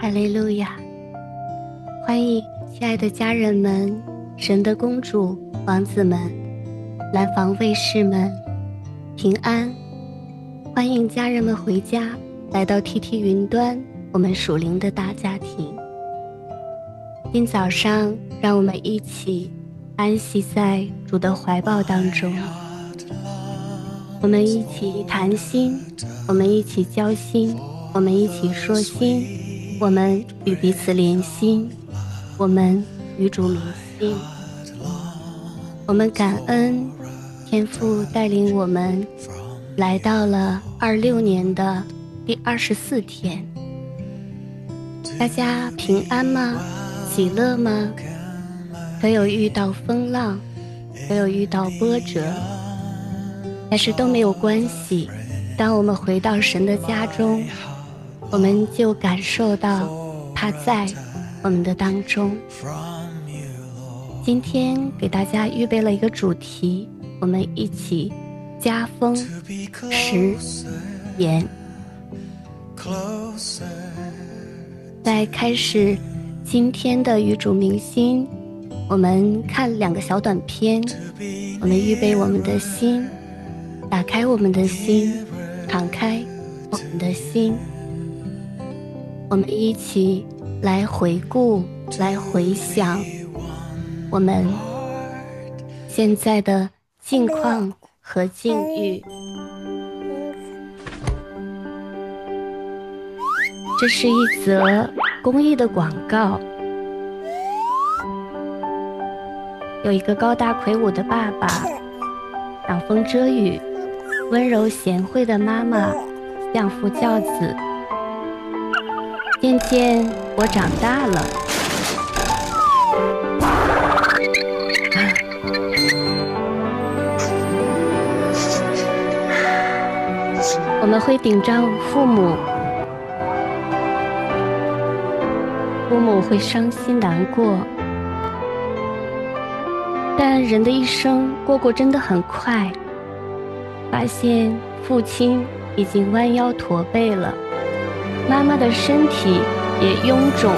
哈利路亚！欢迎亲爱的家人们、神的公主、王子们、蓝房卫士们平安！欢迎家人们回家，来到 TT 云端，我们属灵的大家庭。今早上，让我们一起安息在主的怀抱当中，我们一起谈心，我们一起交心，我们一起说心，我们与彼此连心，我们与主明心。我们感恩天父带领我们来到了26年的第24天。大家平安吗？喜乐吗？可有遇到风浪，可有遇到波折，但是都没有关系。当我们回到神的家中，我们就感受到他在我们的当中。今天给大家预备了一个主题，我们一起家风实言。在开始今天的与主明心，我们看2个小短片，我们预备我们的心，打开我们的心，敞开我们的心，我们一起来回顾，来回想我们现在的境况和境遇。这是一则公益的广告，有一个高大魁梧的爸爸，挡风遮雨，温柔贤惠的妈妈，相夫教子。渐渐我长大了，我们会顶撞父母，父母会伤心难过，但人的一生过真的很快，发现父亲已经弯腰驼背了，妈妈的身体也臃肿。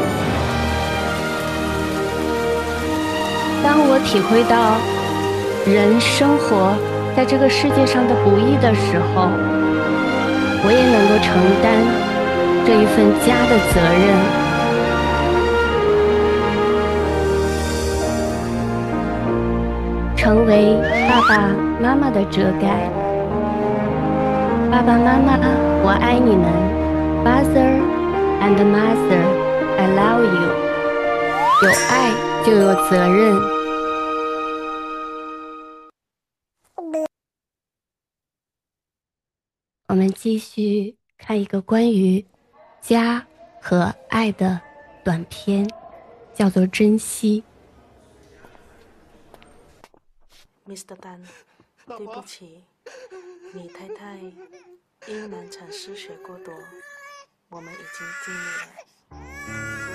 当我体会到人生活在这个世界上的不易的时候，我也能够承担这一份家的责任。成为爸爸妈妈的遮盖。爸爸妈妈，我爱你们。Father and Mother, I love you。 有爱就有责任。我们继续看一个关于家和爱的短片，叫做珍惜。 Mr. 丹，对不起，你太太因难产失血过多，我们已经尽力了。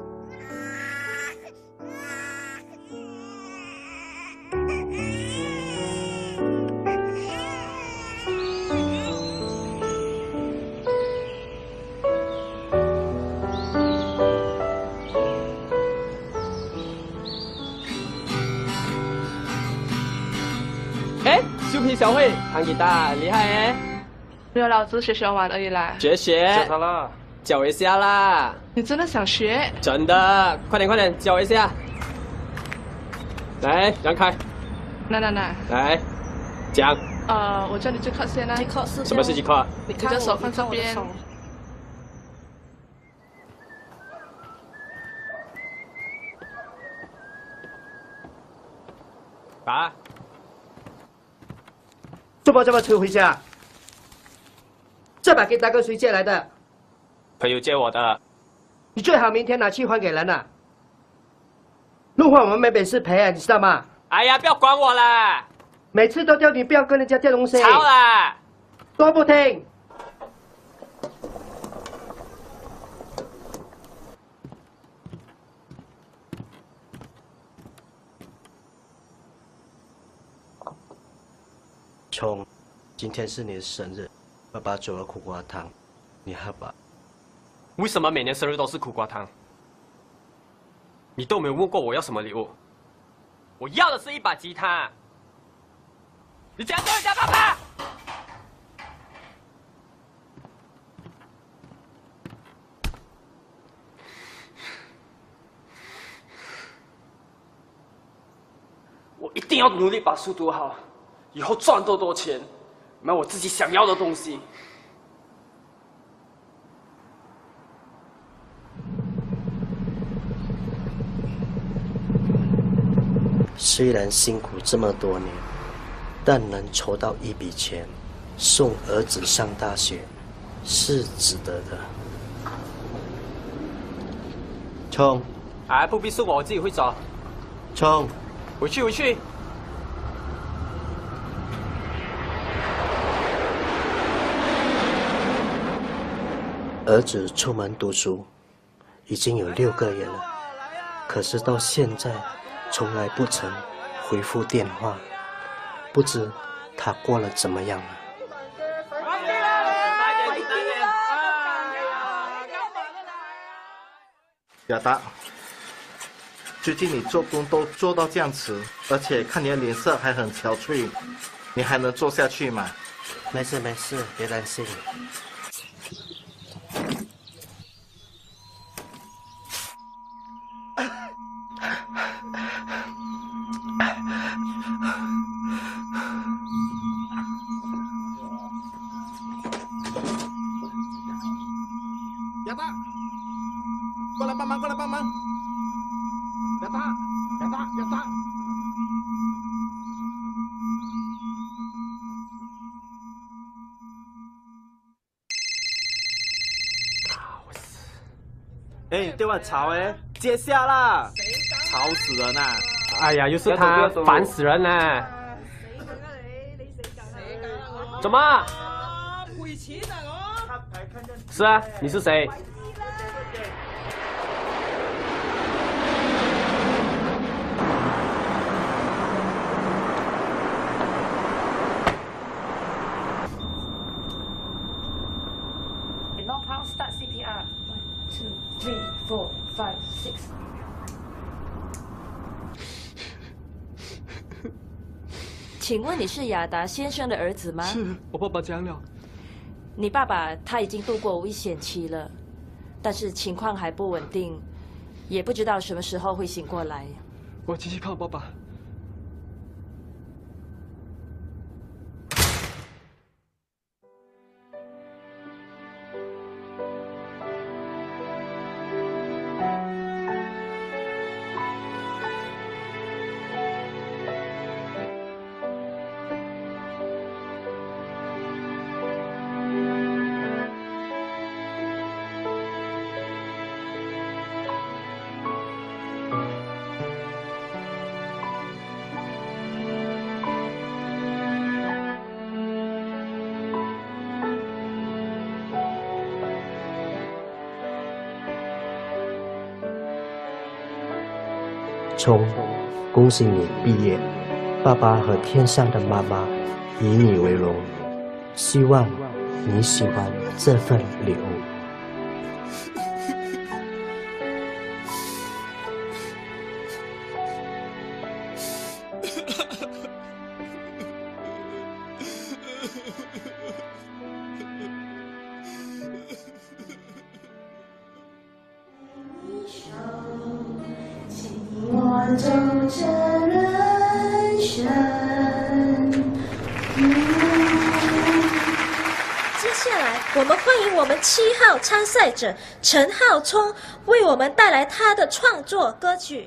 修皮小慧弹吉他厉害耶！ 没有啦，我只是学玩而已啦。 学教他啦， 教我一下啦！ 你真的想学？ 真的，快点教我一下。来，让开。 那， 来，讲。 我叫你去看先啦。 什么是G cut？ 你的手放这边。 爸。 怎么这么迟回家？这把给大哥谁借来的？ 朋友借我的。 你最好明天拿去还给人了。路况我们没本事赔啊，你知道吗？ 哎呀，不要管我啦！ 每次都叫你不要跟人家借东西。 吵啦！ 都不听。冲，今天是你的生日，爸爸做了苦瓜汤，你喝吧。 为什么每年生日都是苦瓜汤？你都没有问过我要什么礼物。我要的是一把吉他。你这样对人家爸爸！我一定要努力把书读好，以后赚多钱，买我自己想要的东西。 虽然辛苦这么多年，但能筹到一笔钱送儿子上大学，是值得的。冲！ 哎，不必送我，我自己会走。 冲！ 回去。 儿子出门读书已经有6个月了，可是到现在从来不曾回复电话，不知他过得怎么样了。 亚达，最近你做工都做到这样迟，而且看你的脸色还很憔悴，你还能做下去吗？ 没事，别担心。 亚达，过来帮忙！亚达！ 哎，电话吵哎，接下啦！吵死人啦！ 哎呀，又是他，烦死人了！怎么？ 赔钱啊我！ 是啊，你是谁？ Start CPR. 1, 2, 3, 4, 5, 6. 请问你是亚达先生的儿子吗？ 是我爸爸讲了。 你爸爸他已经度过危险期了，但是情况还不稳定，也不知道什么时候会醒过来。 我继续看爸爸。 冲，恭喜你毕业，爸爸和天上的妈妈以你为荣，希望你喜欢这份礼物。 我走着人生。 接下来，我们欢迎我们7号参赛者陈浩聪为我们带来他的创作歌曲。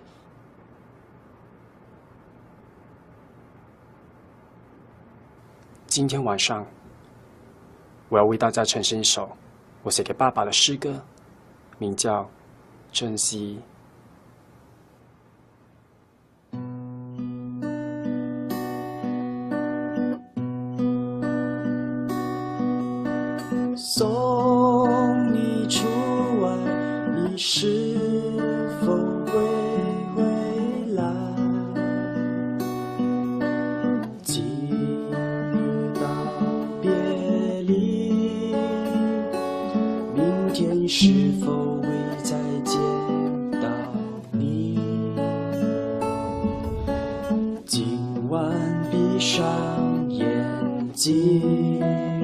今天晚上，我要为大家呈现一首我写给爸爸的诗歌，名叫《珍惜》。送你出外，你是否会回来？今日道别离，明天是否会再见到你？今晚闭上眼睛，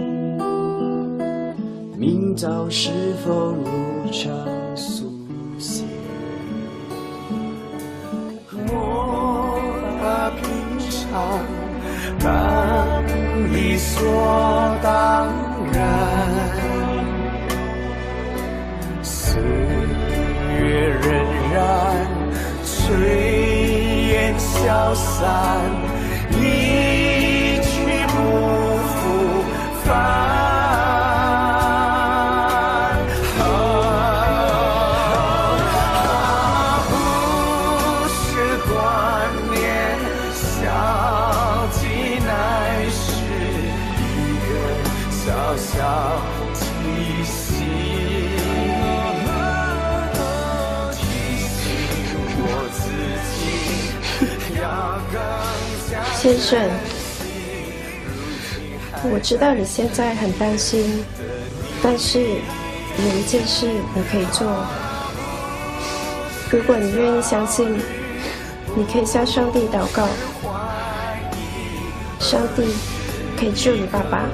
明早是否如常苏醒？ 我把平常当理所当然，岁月荏苒，炊烟消散，一去不复返。不是挂念，消极乃是一个小小提醒，提醒我自己要更加。 先生，我知道你现在很担心，但是有一件事你可以做。如果你愿意相信，你可以向上帝祷告，上帝可以救你爸爸。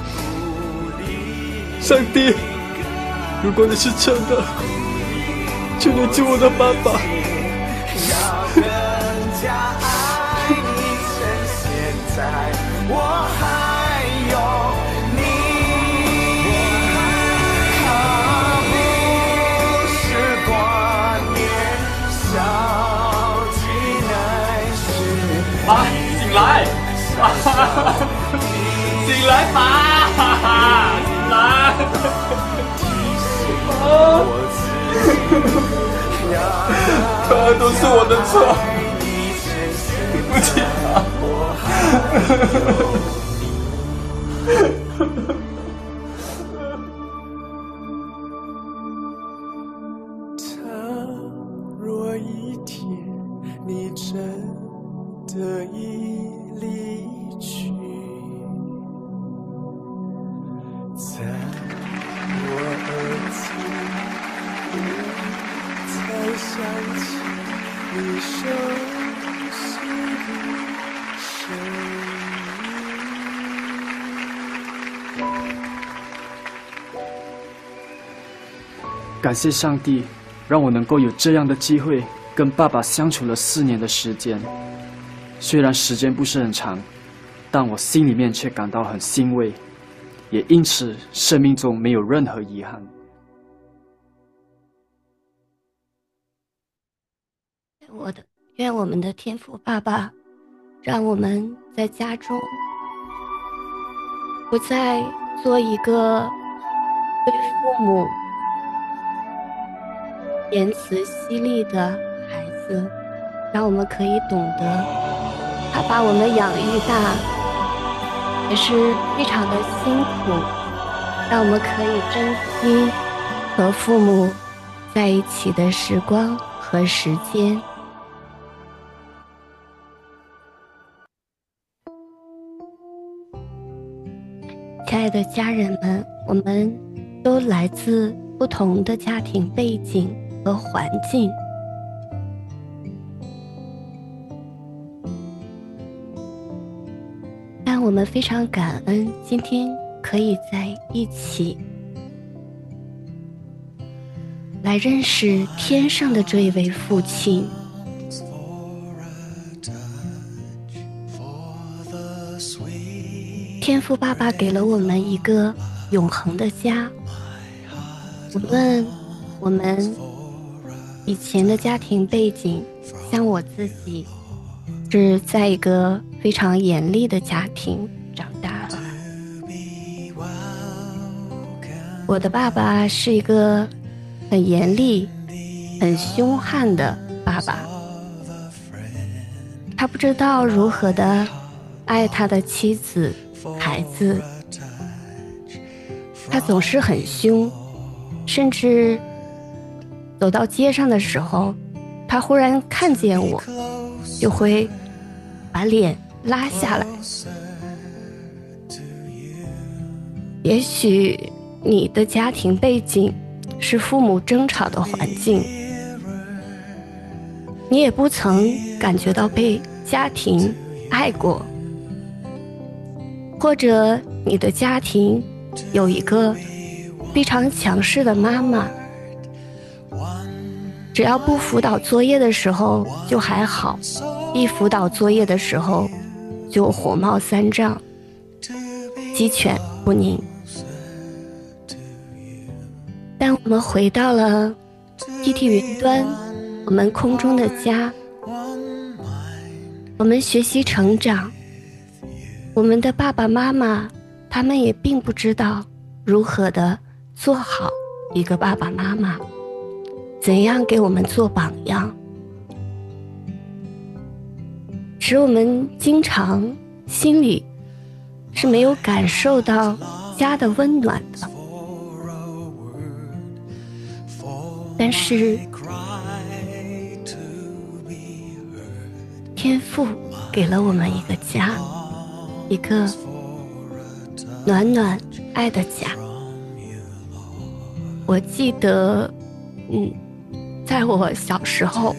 上帝，如果你是真的，就能救我的爸爸。 要更加爱你，趁现在我还有你。不是挂念，消极乃是。 啊，醒来！醒来吧！醒来！都是我的错，对不起倘若一天你真的已离去，在我耳际才想起你熟悉的声音。 感谢上帝，让我能够有这样的机会跟爸爸相处了4年的时间。虽然时间不是很长，但我心里面却感到很欣慰，也因此生命中没有任何遗憾。 愿我们的天父爸爸，让我们在家中不再做一个对父母言辞犀利的孩子，让我们可以懂得他把我们养育大也是非常的辛苦，让我们可以珍惜和父母在一起的时光和时间。亲爱的家人们，我们都来自不同的家庭背景和环境，但我们非常感恩今天可以在一起来认识天上的这一位父亲。天父爸爸给了我们一个永恒的家，无论我们以前的家庭背景，像我自己是在一个非常严厉的家庭长大的，我的爸爸是一个很严厉很凶悍的爸爸，他不知道如何的爱他的妻子孩子，他总是很凶，甚至走到街上的时候，他忽然看见我就会把脸拉下来。也许你的家庭背景是父母争吵的环境，你也不曾感觉到被家庭爱过，或者你的家庭有一个非常强势的妈妈，只要不辅导作业的时候就还好，一辅导作业的时候就火冒三丈，鸡犬不宁。但我们回到了 PT 云端，我们空中的家，我们学习成长，我们的爸爸妈妈他们也并不知道如何的做好一个爸爸妈妈，怎样给我们做榜样，使我们经常心里是没有感受到家的温暖的。但是天父给了我们一个家，一个暖暖爱的家。我记得在我小时候，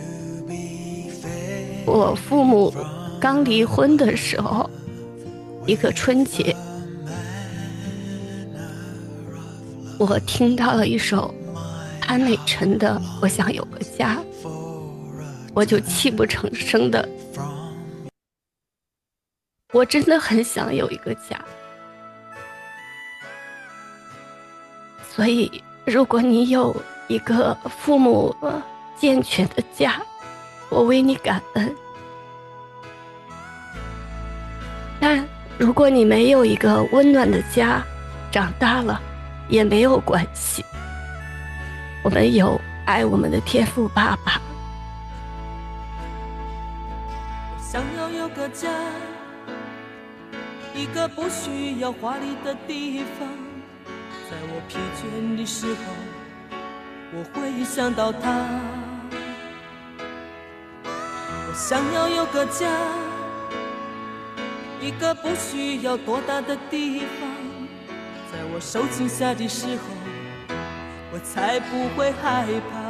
我父母刚离婚的时候，一个春节，我听到了一首潘美辰的《我想有个家》，我就泣不成声的，我真的很想有一个家。所以如果你有一个父母健全的家，我为你感恩。但如果你没有一个温暖的家，长大了也没有关系，我们有爱我们的天父爸爸。 想要有个家，一个不需要华丽的地方，在我疲倦的时候，我会想到他。我想要有个家，一个不需要多大的地方，在我受惊吓的时候，我才不会害怕。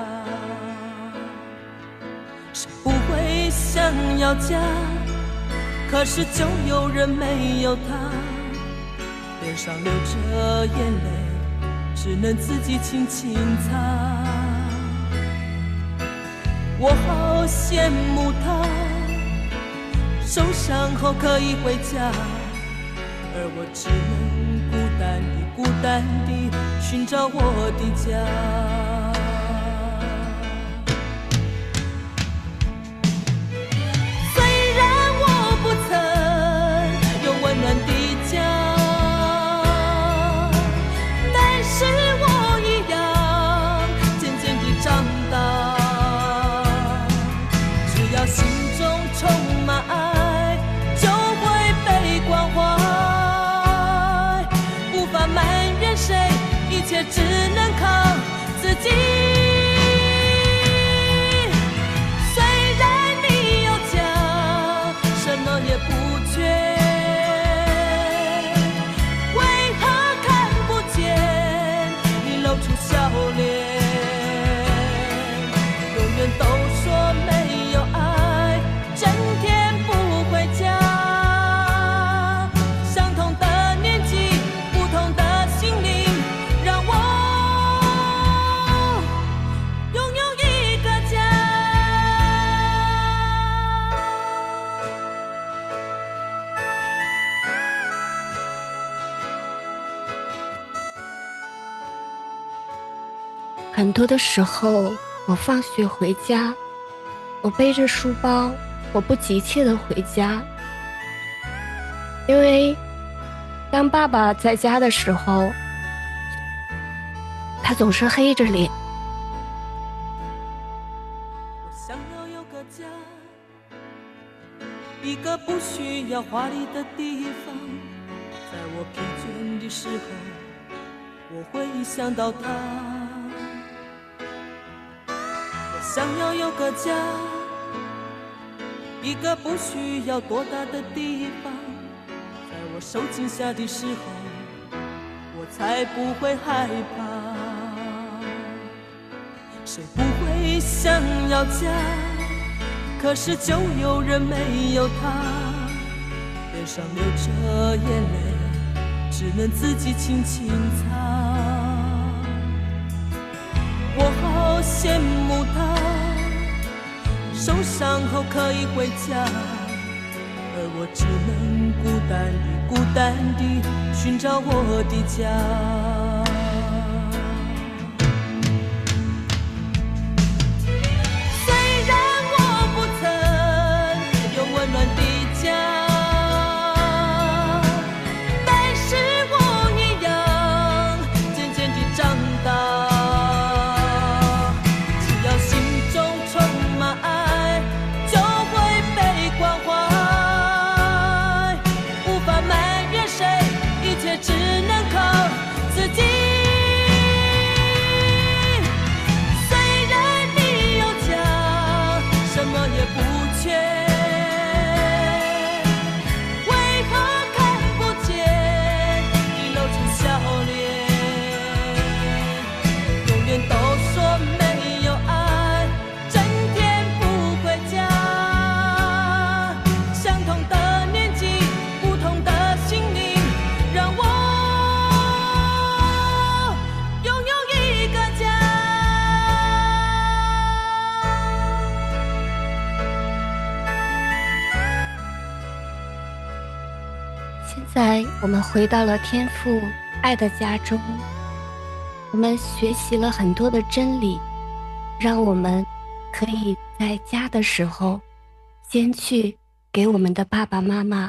谁不会想要家，可是就有人没有他，脸上流着眼泪，只能自己轻轻擦。我好羡慕他，受伤后可以回家，而我只能孤单地寻找我的家。只能靠自己。虽然你有家，什么也不缺，为何看不见你露出笑脸？永远都说没有爱，整天不回家。相同的年纪，不同的心灵。 很多的时候，我放学回家，我背着书包，我不急切的回家，因为当爸爸在家的时候，他总是黑着脸。 我想要有个家，一个不需要华丽的地方，在我疲倦的时候，我会想到他。想要有个家，一个不需要多大的地方，在我受惊吓的时候，我才不会害怕。 谁不会想要家？可是就有人没有他，脸上流着眼泪，只能自己轻轻擦。我好羡慕他，受伤后可以回家，而我只能孤单地寻找我的家。 现在我们回到了天父爱的家中，我们学习了很多的真理，让我们可以在家的时候先去给我们的爸爸妈妈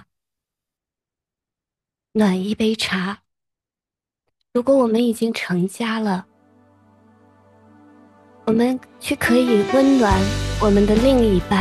暖一杯茶。如果我们已经成家了，我们却可以温暖我们的另一半。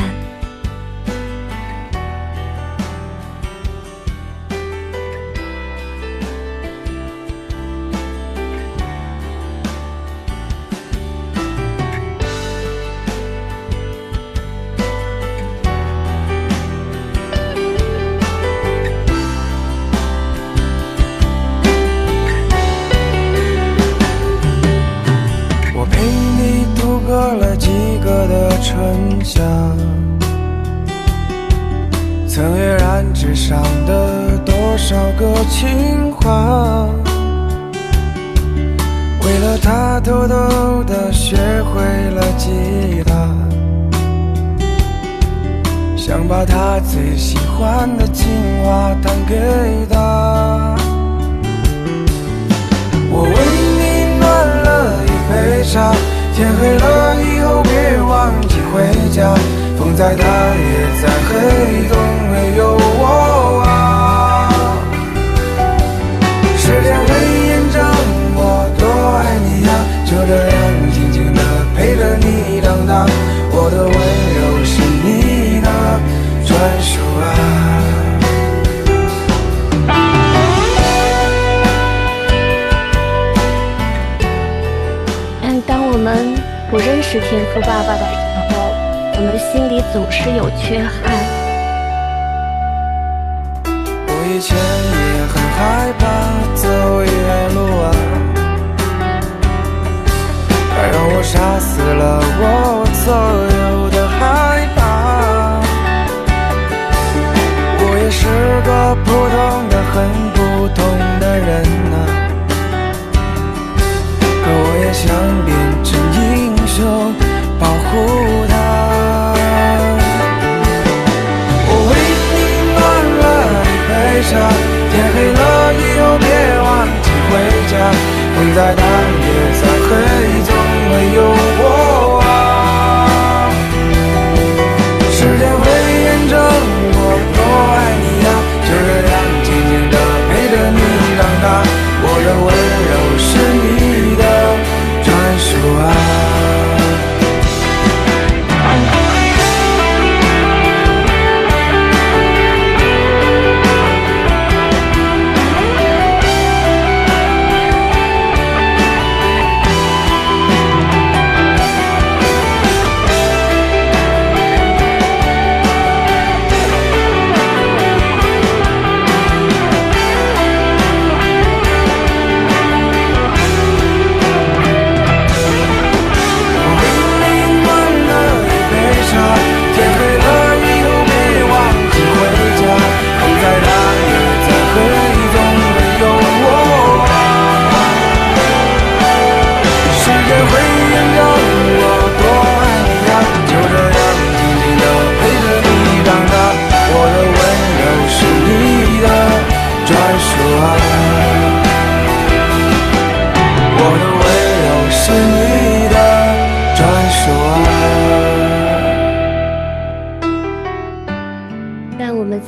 春夏，曾跃然纸上的多少个情话，为了他偷偷地学会了吉他，想把他最喜欢的情话弹给他。我为你暖了一杯茶，天黑了以后别忘记回家，风再大也在黑，总会有我啊。时间会验证我多爱你呀，就这样静静地陪着你长大，我的温柔是你的专属啊。 当我们不认识天父爸爸的时候，我们心里总是有缺憾。 我以前也很害怕走夜路啊，它让我杀死了我所有的害怕。我也是个普通的很普通的人啊，可我也想变成英雄，保护他。我为你暖了一杯茶，天黑了以后别忘记回家，风再大也再黑，总会有我啊。时间会验证我多爱你呀，就这样静静地陪着你长大，我的温柔是你的专属啊。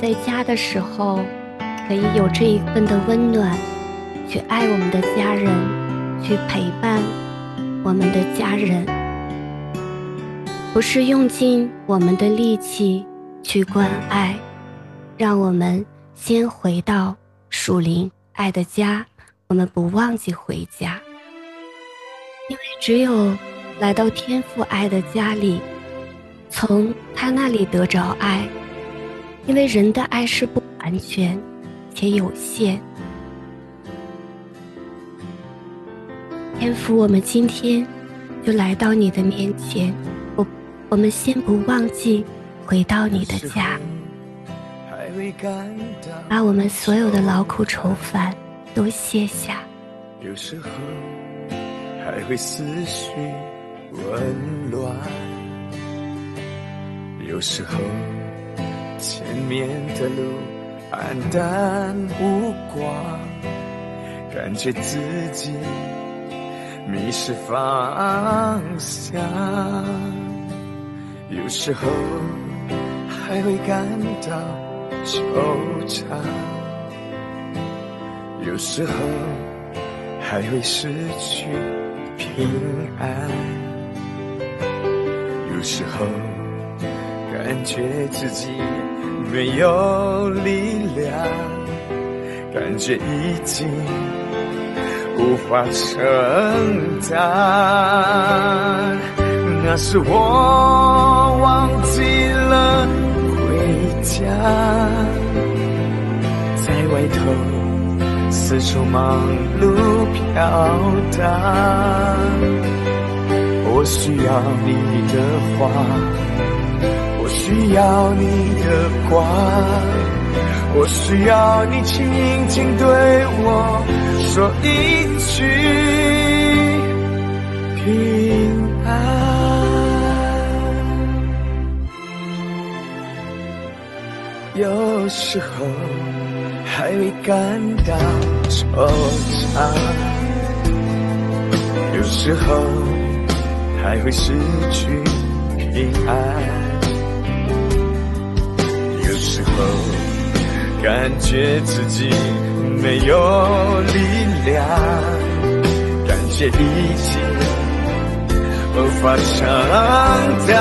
在家的时候，可以有这一份的温暖，去爱我们的家人，去陪伴我们的家人，不是用尽我们的力气去关爱，让我们先回到属灵爱的家，我们不忘记回家。因为只有来到天父爱的家里，从他那里得着爱，因为人的爱是不完全且有限。天父，我们今天就来到你的面前，我们先不忘记回到你的家，把我们所有的劳苦愁烦都卸下。 有时候还会思绪紊乱，有时候前面的路黯淡无光，感觉自己迷失方向，有时候还会感到惆怅，有时候还会失去平安，有时候感觉自己没有力量，感觉已经无法承担。那是我忘记了回家，在外头四处忙碌飘荡。我需要你的话，我需要你的光，我需要你轻轻对我说一句平安。有时候还会感到惆怅，有时候还会失去平安，有时候感觉自己没有力量，感觉已经无法承担。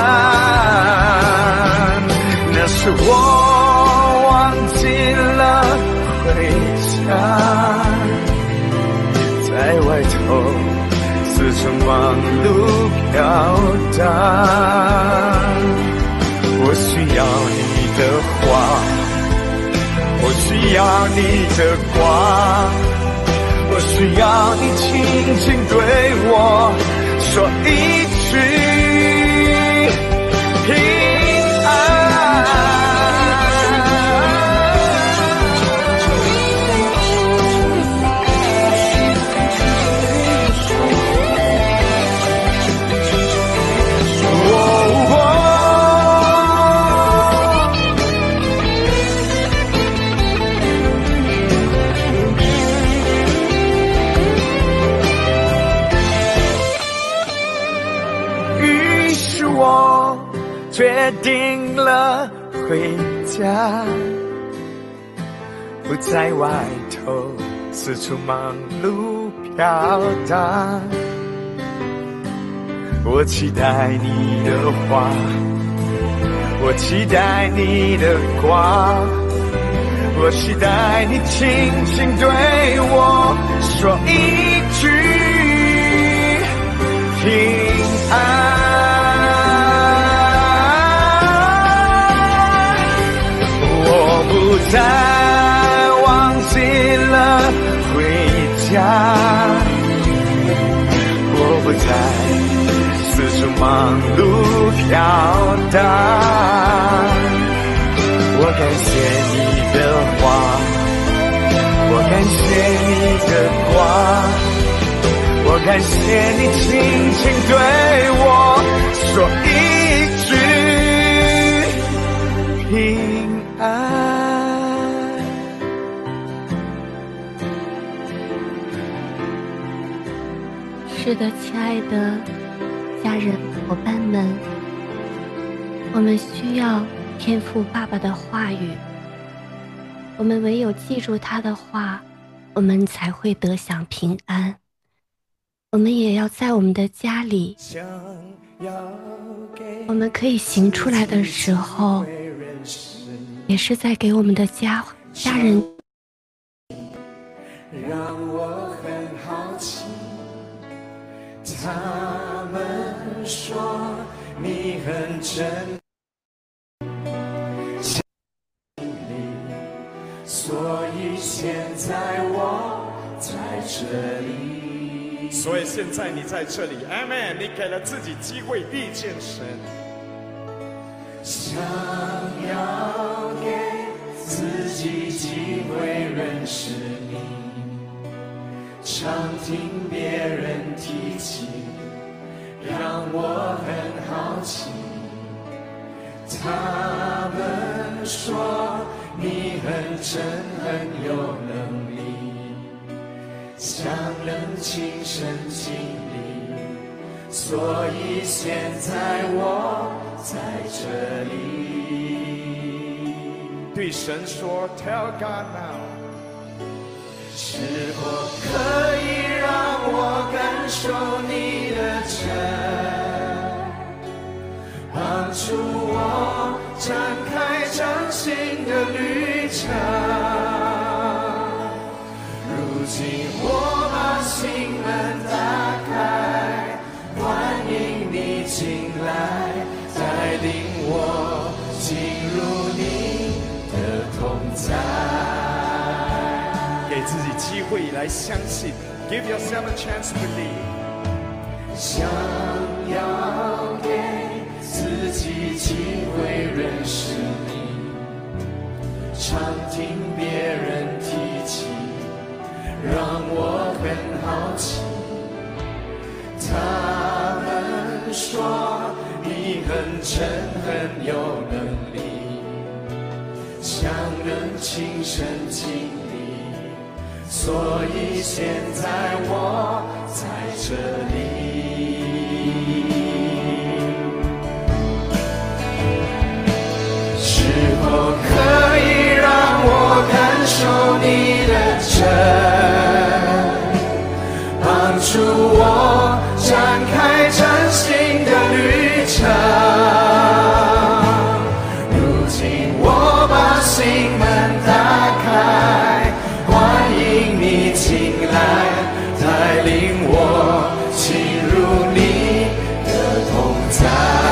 那是我忘记了回家，在外头四处忙碌飘荡。我需要你的话，我需要你的光，我需要你轻轻对我说一句平安。决定了回家，不在外头四处忙碌飘荡。我期待你的话，我期待你的光，我期待你轻轻对我说一句平安。我不再忘记了回家，我不再四处忙碌飘荡。我感谢你的话，我感谢你的光，我感谢你轻轻对我说一句平安。 是的，亲爱的家人伙伴们，我们需要天父爸爸的话语， 我们唯有记住他的话，我们才会得享平安。我们也要在我们的家里，我们可以行出来的时候，也是在给我们的家人。 让我很好奇，他们说你很真，所以现在我在这里。 所以现在你在这里 ，Amen！ 你给了自己机会遇见神， 想要给自己机会认识你，常听别人提起，让我很好奇。他们说你很真，很有能力，像能亲身经历，所以现在我在这里。 对神说 ，Tell God now。 是否可以让我感受你的真，帮助我展开崭新的旅程？如今我把心门打开，欢迎你进来，带领我进入你的同在。 给自己机会来相信 ，Give yourself a chance to believe。 想要给自己机会认识你，常听别人提起，让我很好奇。他们说你很真，很有能力，像能亲身经历。所以现在我在这里，是否可以让我感受你的真，帮助我展开崭新的旅程？如今我把心门打开，欢迎你进来，带领我进入你的同在。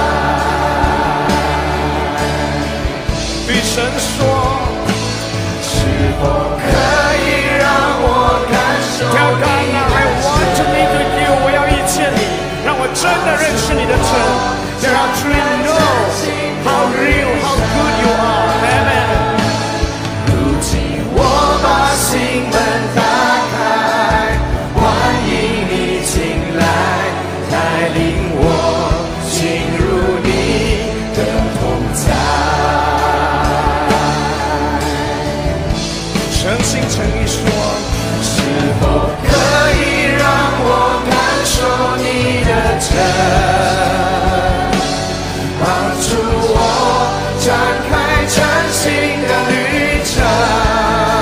对神说， 是否可以让我感受 Tell God now I want to meet with you， 我要遇见你，让我真的认识你的真，让我 truly know how real, how good you are. Amen。 如今我把心门打开，欢迎你进来，带领我进入你的同在。 诚心诚意说， 是否可以让我感受你的真，帮助我展开崭新的旅程？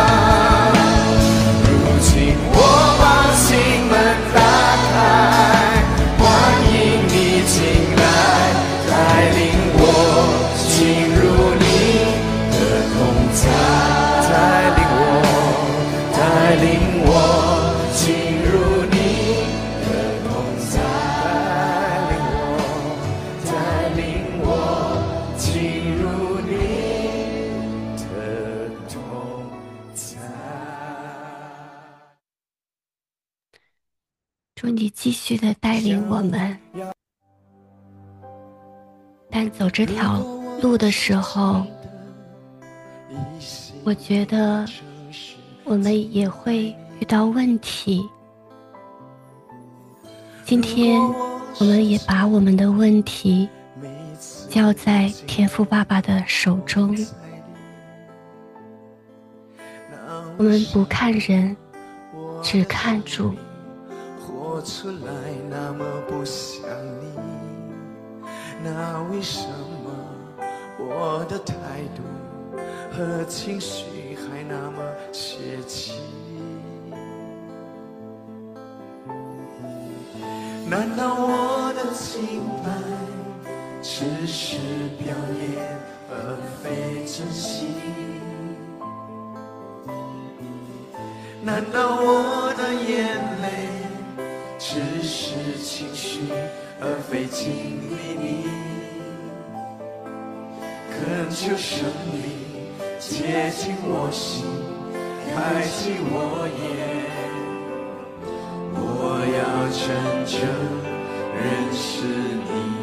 祝你继续的带领我们，但走这条路的时候，我觉得我们也会遇到问题。今天我们也把我们的问题交在天父爸爸的手中，我们不看人，只看主。 活出来那么不像你，那为什么我的态度和情绪还那么泄气。难道我的清白只是表演而非真心？难道我的眼泪只是情绪而非经历你？恳求圣灵接近我心，开启我眼，我要真正认识你。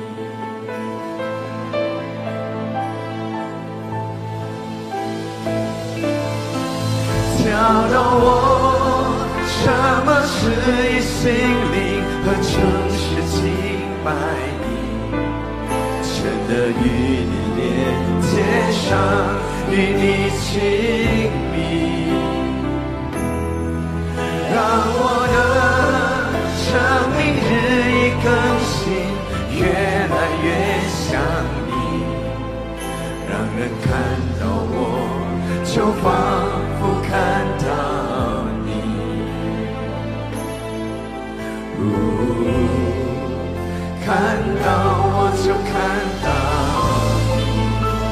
教导我什么是以心灵和诚实敬拜你，真的与你连接上，与你亲密，让我的生命日益更新，越来越像你，让人看到我就仿佛看到你。看到我就看到你。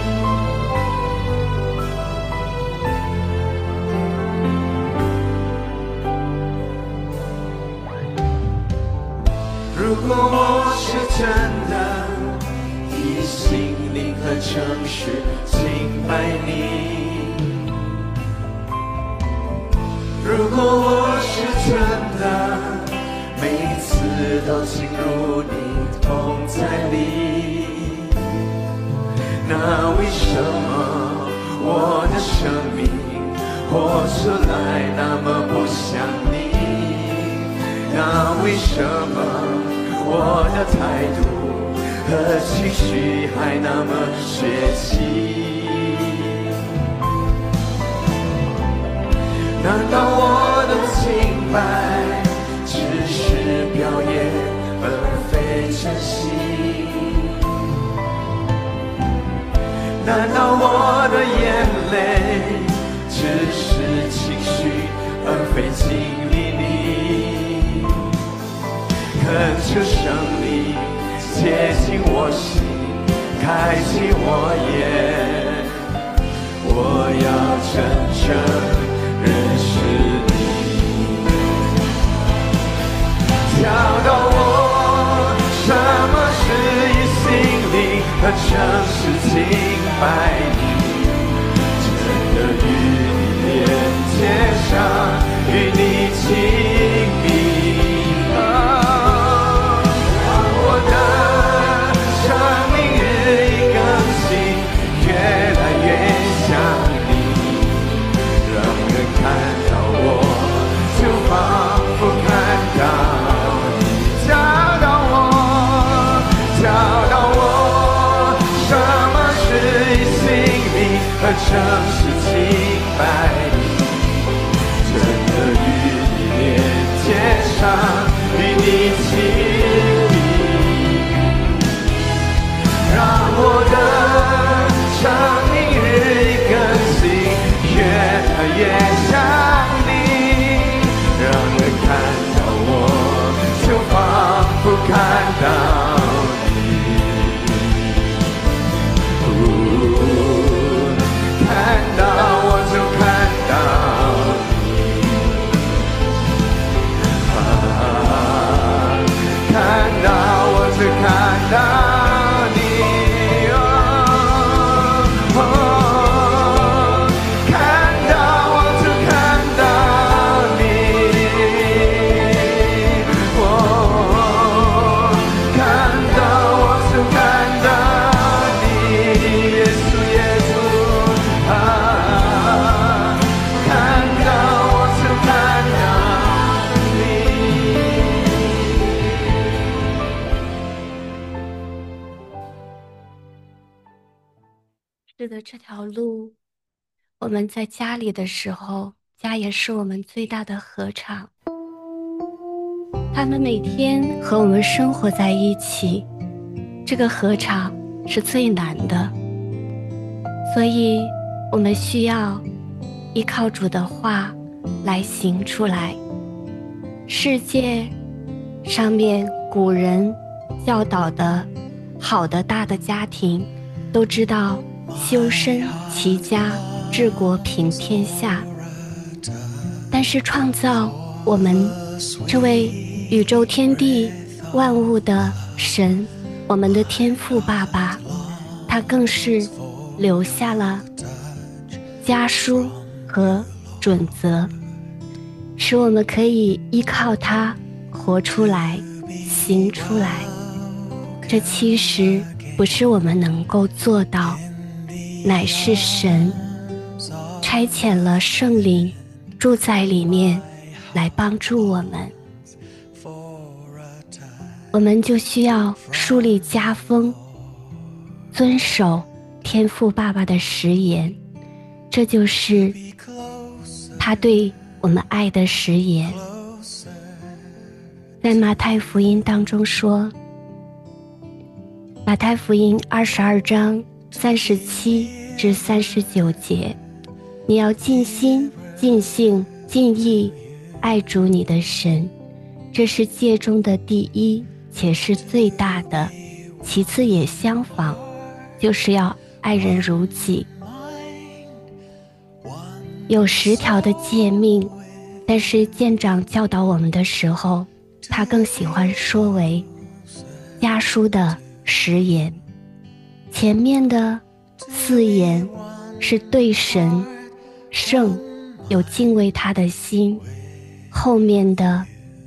如果我是真的以心灵和诚实敬拜你，如果我是真的每次都进入你同在里，那为什么我的生命活出来那么不像你？那为什么我的态度和情绪还那么血气？难道我的清白只是表演而非真心？难道我的眼泪只是情绪而非经历你？恳求圣灵接近我心，开启我眼，我要真正认识你。教导我什么是以心灵和诚实敬拜你，真的与你连接上，与你亲密。让我的生命日益更新，越来越像你，让人看到我就仿佛看到。教导我什么是以心灵和诚实敬拜你，真的与你连接上，与你亲密，让我的生命日益更新，越来越像你，让人看到我就仿佛看到。看到我就看到你，看到我就看到你，看到我就看到你，看到我就看到你，耶稣耶稣。看到我就看到你。 是的，这条路，我们在家里的时候，家也是我们最大的合场。他们每天和我们生活在一起，这个合场是最难的。所以我们需要依靠主的话来行出来。世界上面古人教导的好的大的家庭，都知道修身齐家治国平天下。但是创造我们这位宇宙天地万物的神，我们的天父爸爸，他更是留下了家书和准则，使我们可以依靠它活出来行出来。这其实不是我们能够做到，乃是神差遣了圣灵住在里面来帮助我们。我们就需要树立家风，遵守天父爸爸的食言，这就是他对我们爱的食言。在马太福音当中说，马太福音22章37至39节，你要尽心尽性尽意爱主你的神，这是诫中的第一，且是最大的，其次也相仿，就是要爱人如己。有10条的诫命，但是监长教导我们的时候，他更喜欢说为家书的10言。前面的4言是对神圣有敬畏他的心，后面的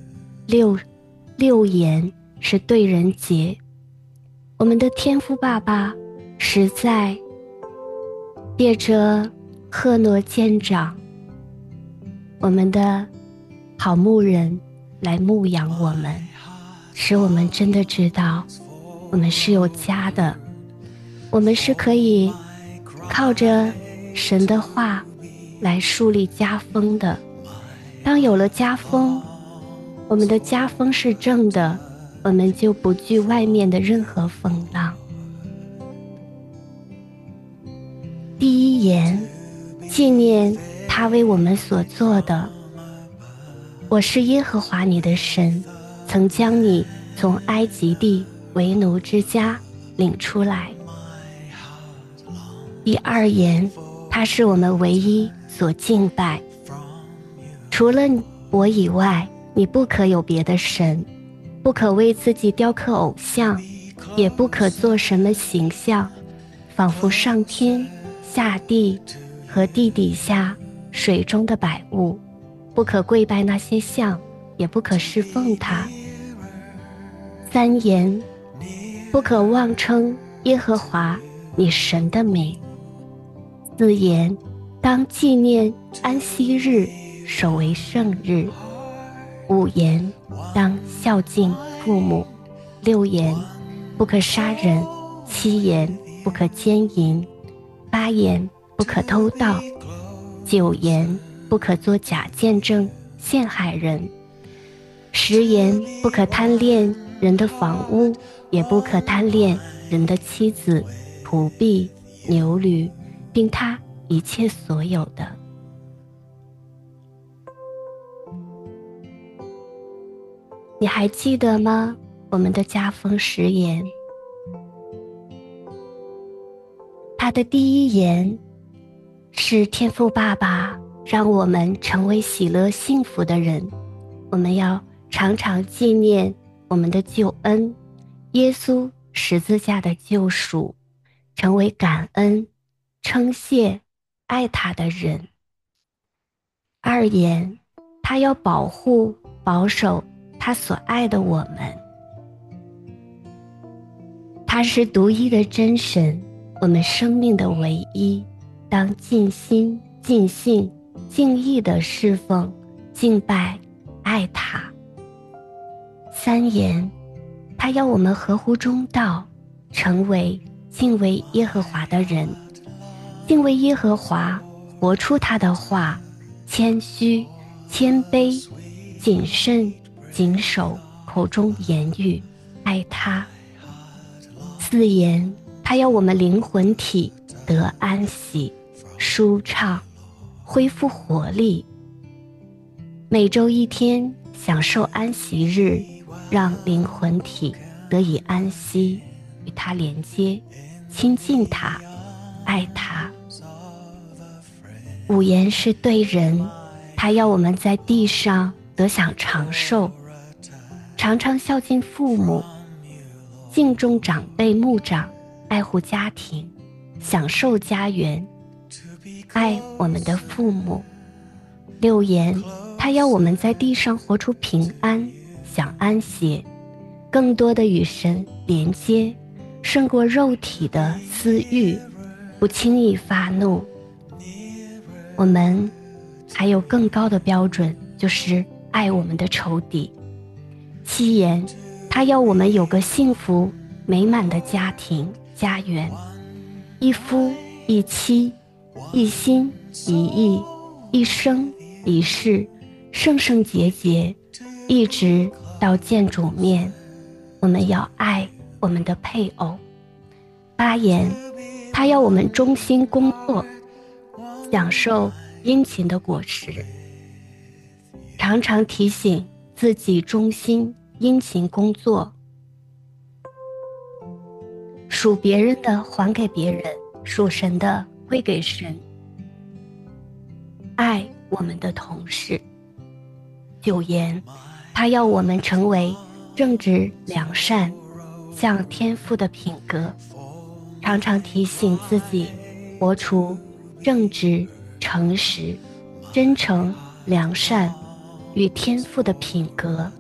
六言是对人节。我们的天父爸爸实在借着赫诺监长，我们的好牧人来牧养我们，使我们真的知道我们是有家的，我们是可以靠着神的话来树立家风的。当有了家风，我们的家风是正的，我们就不惧外面的任何风浪。第1言，纪念他为我们所做的。我是耶和华你的神，曾将你从埃及地为奴之家领出来。第2言，他是我们唯一所敬拜，除了我以外，你不可有别的神，不可为自己雕刻偶像，也不可做什么形象，仿佛上天下地和地底下水中的百物，不可跪拜那些像，也不可侍奉它。3言，不可妄称耶和华你神的名。4言，当纪念安息日，守为圣日。5言，当孝敬父母。6言，不可杀人。7言，不可奸淫。8言，不可偷盗。9言，不可作假见证陷害人。10言，不可贪恋人的房屋，也不可贪恋人的妻子、仆婢、牛驴，并他一切所有的。你还记得吗？我们的家风10言，他的第1言是天父爸爸让我们成为喜乐幸福的人，我们要常常纪念我们的救恩，耶稣十字架的救赎，成为感恩、称谢、爱他的人。2言，他要保护、保守他所爱的我们。他是独一的真神，我们生命的唯一，当尽心、尽性、尽意的侍奉、敬拜、爱他。3言，他要我们合乎中道，成为敬畏耶和华的人。敬畏耶和华，活出他的话，谦虚、谦卑、谨慎、谨守口中言语，爱他。4言，他要我们灵魂体得安息， 舒畅，恢复活力。每周一天享受安息日，让灵魂体得以安息，与他连接，亲近他，爱他。五言是对人，他要我们在地上得享长寿，常常孝敬父母，敬重长辈牧长，爱护家庭，享受家园，爱我们的父母。六言，他要我们在地上活出平安，享安歇，更多的与神连接，胜过肉体的私欲，不轻易发怒。我们还有更高的标准，就是爱我们的仇敌。七言，他要我们有个幸福美满的家庭家园，一夫一妻，一心一意，一生一世，圣圣洁洁，一直到见主面。我们要爱我们的配偶。八言，他要我们忠心工作，享受殷勤的果实，常常提醒自己忠心殷勤工作，属别人的还给别人，属神的归给神，爱我们的同事。九言，他要我们成为正直良善，像天父的品格，常常提醒自己活出正直诚实真诚良善与天父的品格，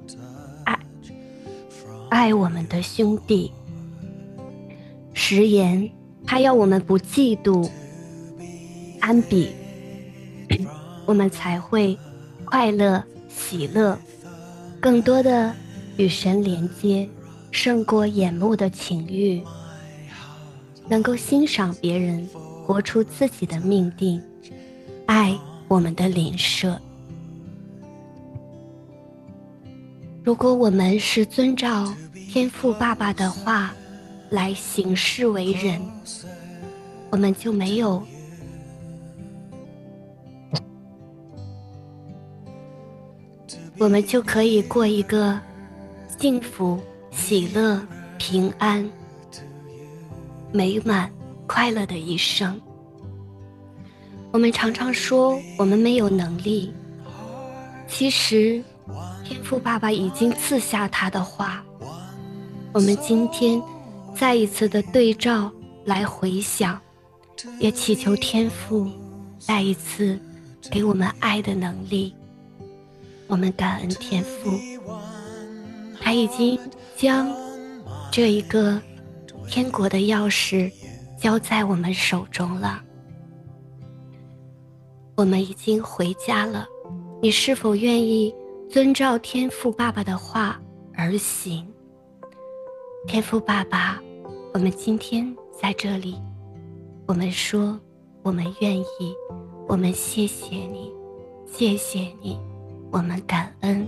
爱我们的兄弟。十言，他要我们不嫉妒安比，我们才会快乐喜乐，更多的与神连接，胜过眼目的情欲，能够欣赏别人，活出自己的命定，爱我们的邻舍。如果我们是遵照天父爸爸的话来行事为人，我们就没有我们就可以过一个幸福喜乐平安美满快乐的一生。我们常常说我们没有能力，其实天父爸爸已经赐下他的话，我们今天再一次的对照来回想，也祈求天父再一次给我们爱的能力。我们感恩天父，他已经将这一个天国的钥匙交在我们手中了。我们已经回家了，你是否愿意遵照天父爸爸的话而行？天父爸爸，我们今天在这里，我们说我们愿意，我们谢谢你，谢谢你，我们感恩。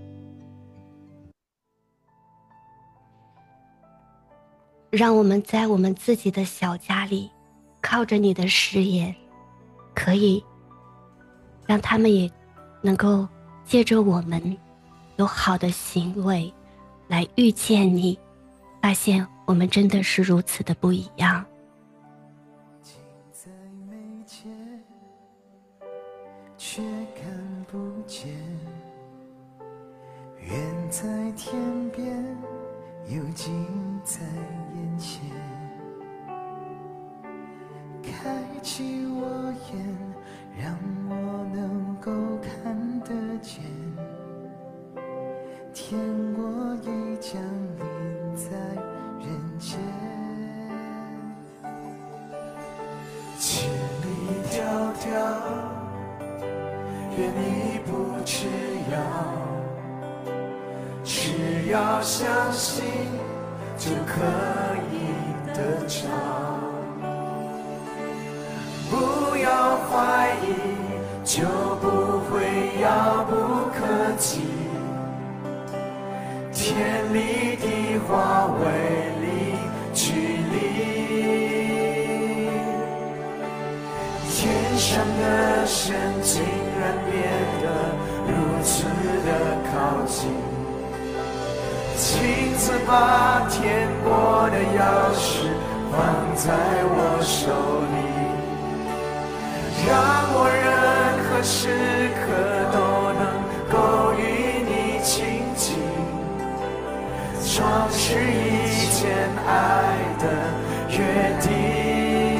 让我们在我们自己的小家里，靠着你的誓言，可以让他们也能够借着我们有好的行为来遇见你，发现我们真的是如此的不一样。 在眉间却看不见，远在天边又近在眼前，开启我眼，让我能够看得见，天国已降临在人间。千里迢迢，愿你不吃药，只要相信就可以得着。不要怀疑，就不会遥不可及。天里的花为你距离，天的神竟然变得如此的靠近，亲自把天国的钥匙放在我手里，让我任何时刻都能够与你亲近，创世以前爱的约定。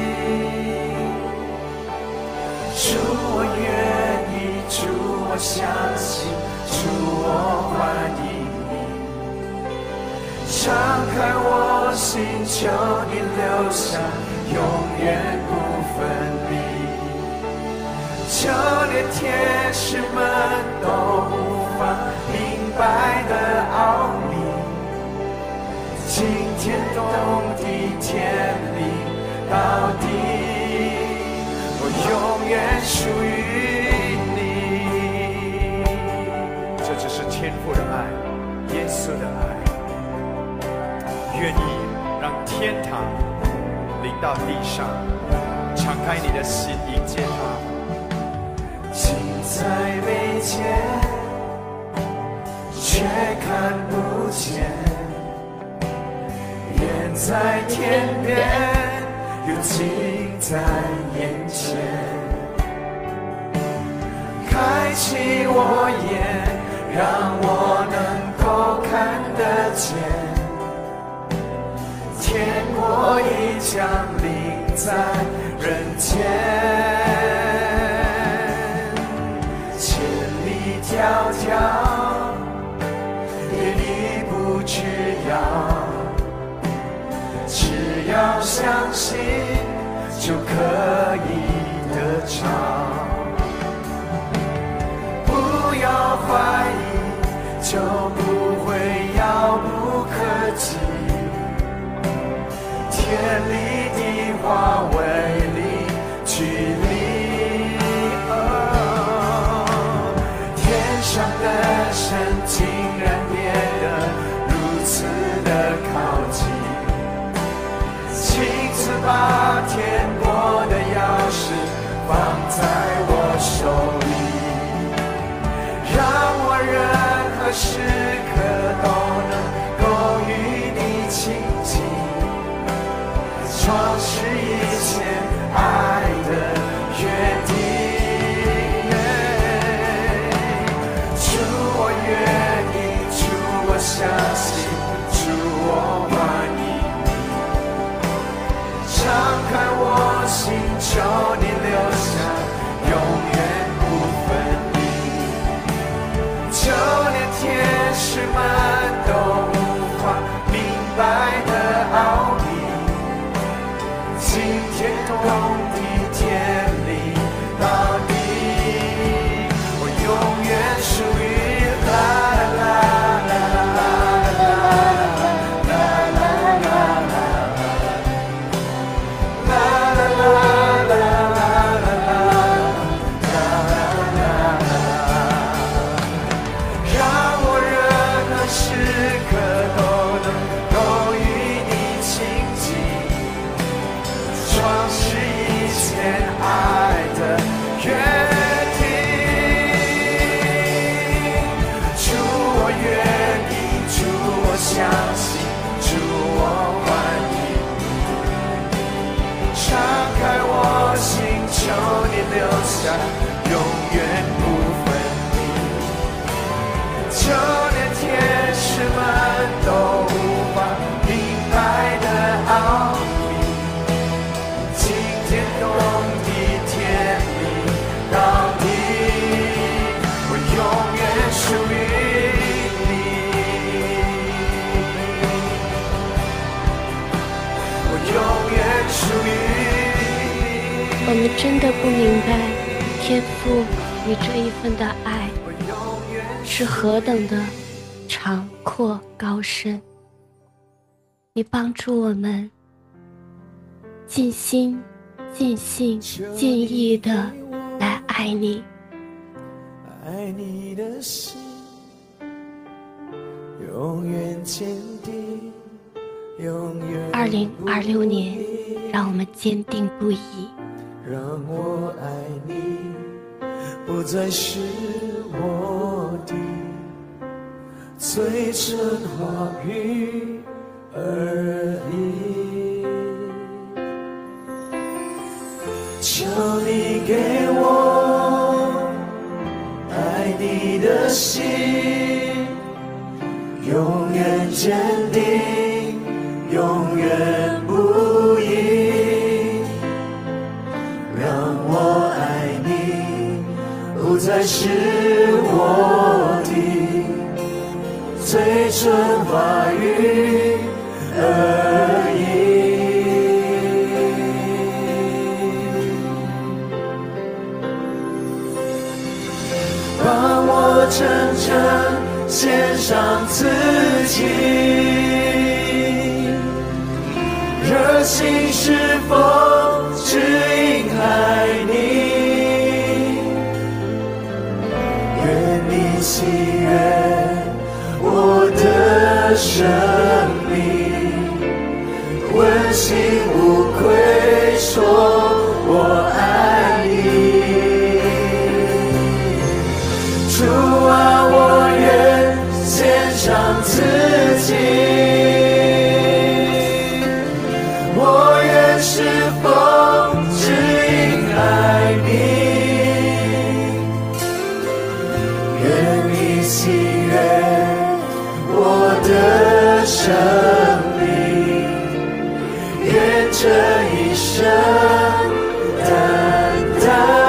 主我愿意，主我相信，主我欢迎你，敞开我心，求你留下，永远不分离。就连天使们都无法明白的奥秘，惊天动地，天灵到底。我永远属于你。 这只是天父的爱，耶稣的爱，愿意让天堂临到地上，敞开你的心迎接他。 近在眉间，却看不见；远在天边，又近在眼前。开启我眼，让我能够看得见，天国已降临在人间。千里迢迢，也一步之遥，只要相信就可以得着。不要怀疑，就不会遥不可及。天里的花为你距离，天上的神竟然变得如此的靠近，亲自把天国的钥匙放在我手里，让我任何时刻都能够与你亲近，创世以前爱的约定。主我愿意，主我相信，主我欢迎你，敞开我心，求你留下，永远不分离。就连天使们都无法明白的奥秘，惊天动地，天灵到底。我永远属于啦啦啦啦啦啦啦啦啦让我任何时刻都能够与你亲近，创世以前爱的约定。主我愿意，主我相信，主我欢迎你，敞开我心，求你留下，永远不分离。就连天使们都无法明白的奥秘，惊天动地，天灵到底。我永远属于你，我永远属于你。 我们真的不明白天父你这一份的爱是何等的长阔高深。你帮助我们尽心尽性尽意的来爱你， 爱你的心永远坚定，永远 2026年让我们坚定不移， 让我爱你，不再是我的嘴唇话语而已。求你给我爱你的心，永远坚定，永远不移，让我爱你不再是我的嘴唇话语而已。帮我真正献上自己，热心侍奉，只因爱你。愿你喜悦我的生命，问心无愧说我爱你。主啊，我愿献上自己，我愿侍奉，只因爱你。愿你喜悦我的生命，愿这一生单单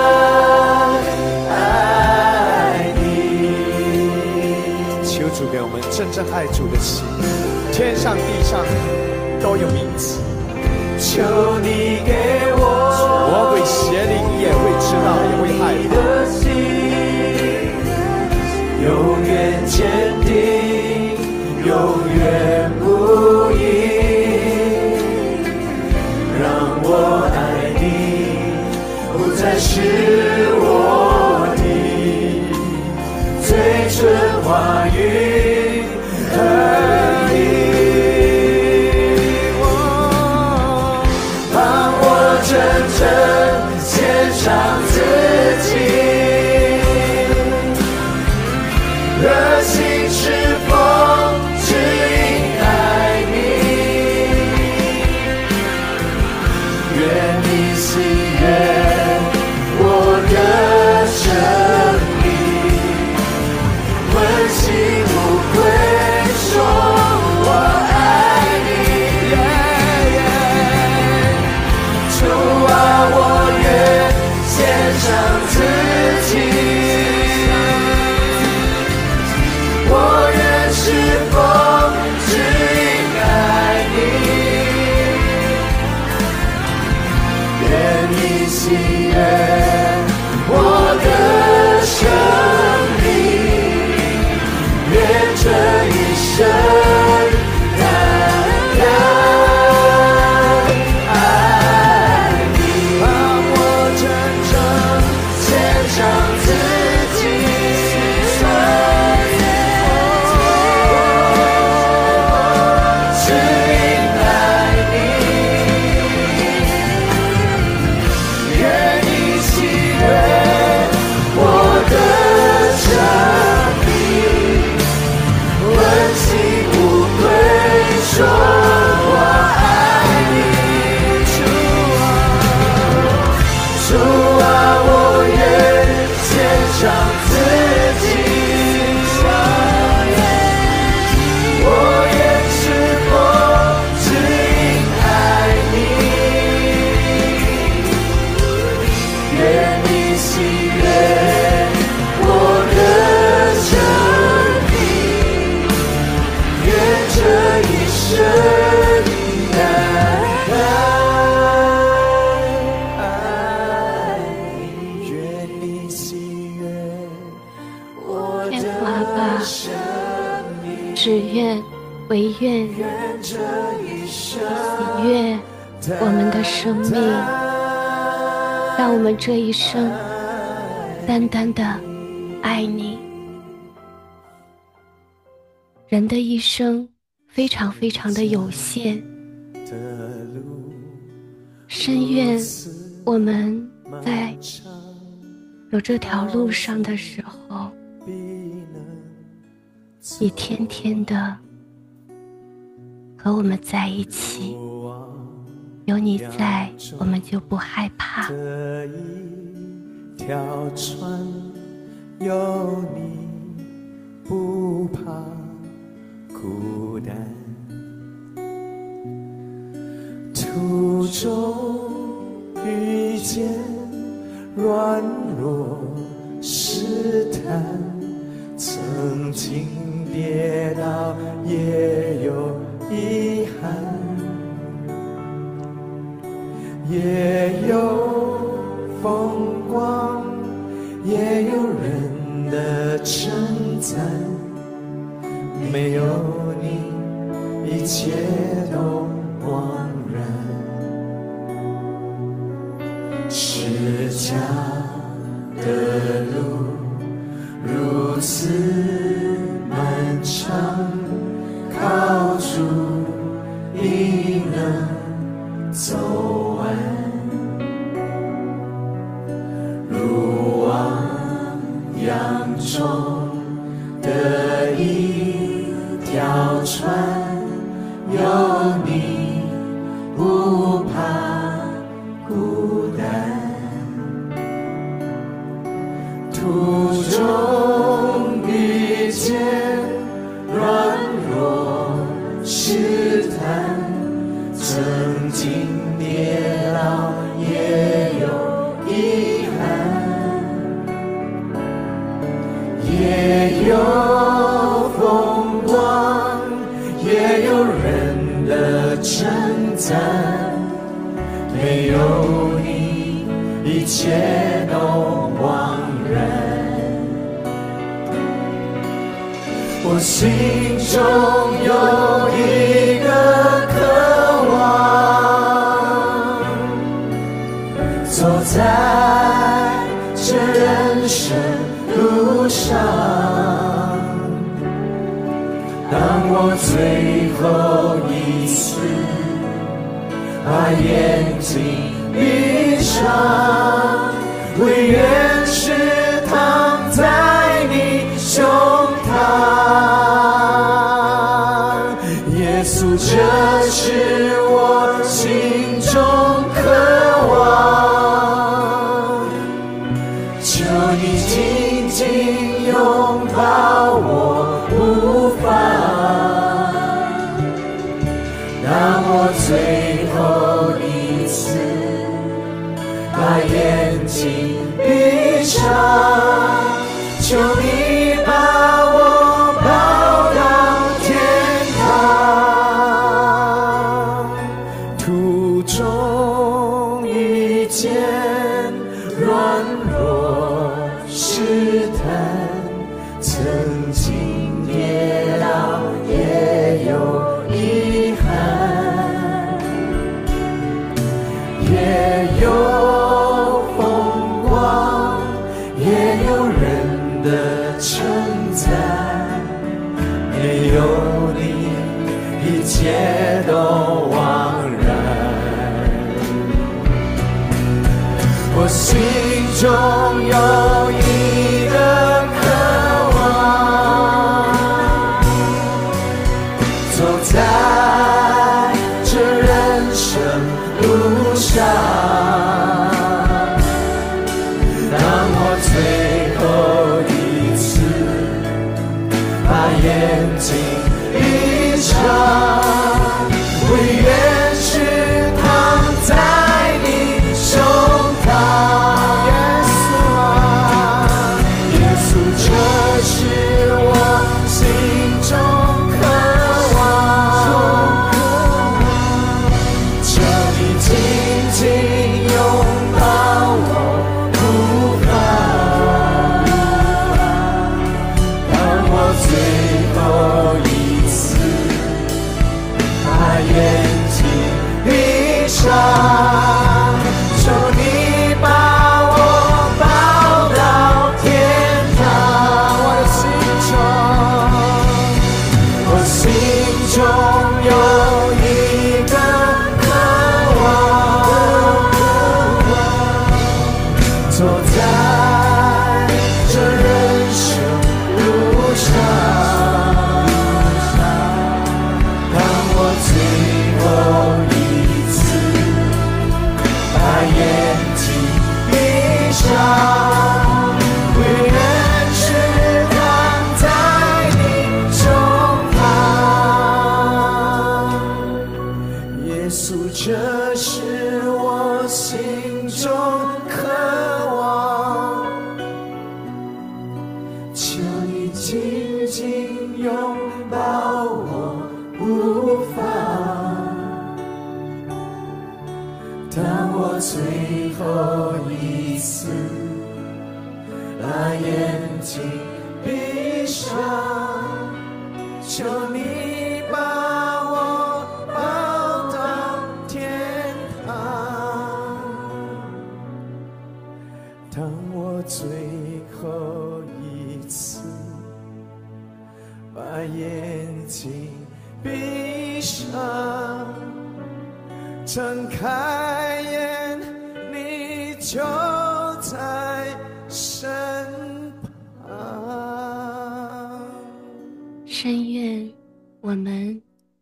主给我们真正爱主的心，天上地上都有名字。 求你给我魔鬼邪灵也会知道，也会害怕。 永远坚定，永远不移，让我爱你不再是我的嘴唇话语而已。帮我真正献上自己，热心侍奉，只因爱你。愿你喜悦我的生命，问心无愧说我爱你。主啊，我愿献上自己，我愿侍奉，只因爱你。愿你喜悦我的生命，愿这一生单单爱你。帮我真正献上自己，只因爱你。愿你喜悦我的生命，问心无愧说我爱你。主啊，我愿献上自己，我愿侍奉，只因爱你。愿你喜悦我的生命，愿这一生单单爱你。愿你喜悦我天父阿爸， 的生命， 只愿唯愿愿这一生喜悦我们的生命，让我们这一生单单的爱你。人的一生非常非常的有限，深愿我们在有这条路上的时候，你天天的和我们在一起，有你在，我们就不害怕。 这一条船有你，不怕孤单。途中遇见软弱试探，曾经跌倒也有遗憾，也有风光，也有人的称赞。没有你，一切都枉然。释迦的路如此漫长，靠主你能走完。路往洋中的一条船，有你不怕孤单。途中遇见软弱试探，曾经跌倒也有遗憾，也有风光，也有人的称赞。没有你，一切都枉然。我心中有一个渴望，走在这人生路上。当我最后一次把眼睛闭上，我愿是躺在你胸膛。耶稣，这是我心中渴望，求你紧紧拥抱我步伐。当我最后一次把眼睛闭上，求你把我抱到天堂。途中遇见软弱试探，曾经跌倒也有遗憾，也有风光，也有人的称赞。没有你，一切都枉然。我心中有一个渴望，走在这人生路上。当我最后一次把眼睛闭上，我愿是躺在你胸膛。耶稣啊，耶稣，这是我心中渴望，求你紧紧拥抱我步伐。当我最后一次拥抱我无法。当我最后一次把眼睛闭上，求你把我抱到天堂。当我最后一次把眼睛闭上，睁开眼，你就在身旁。 深愿我们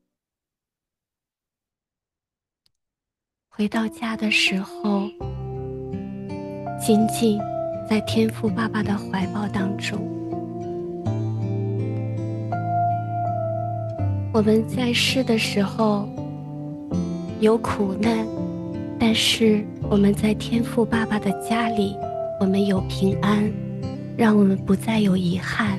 回到家的时候，紧紧在天父爸爸的怀抱当中。我们在世的时候有苦难，但是我们在天父爸爸的家里，我们有平安，让我们不再有遗憾。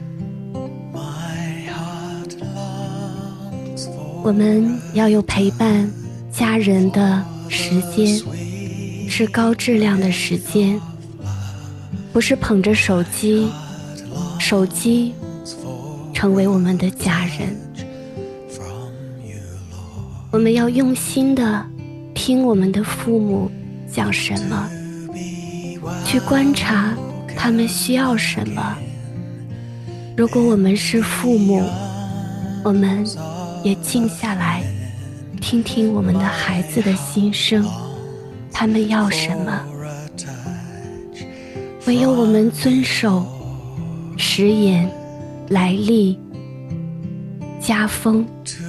我们要有陪伴家人的时间，是高质量的时间，不是捧着手机，手机成为我们的家人。我们要用心的听我们的父母讲什么，去观察他们需要什么。如果我们是父母，我们也静下来听听我们的孩子的心声，他们要什么。唯有我们遵守食言、来历、家风，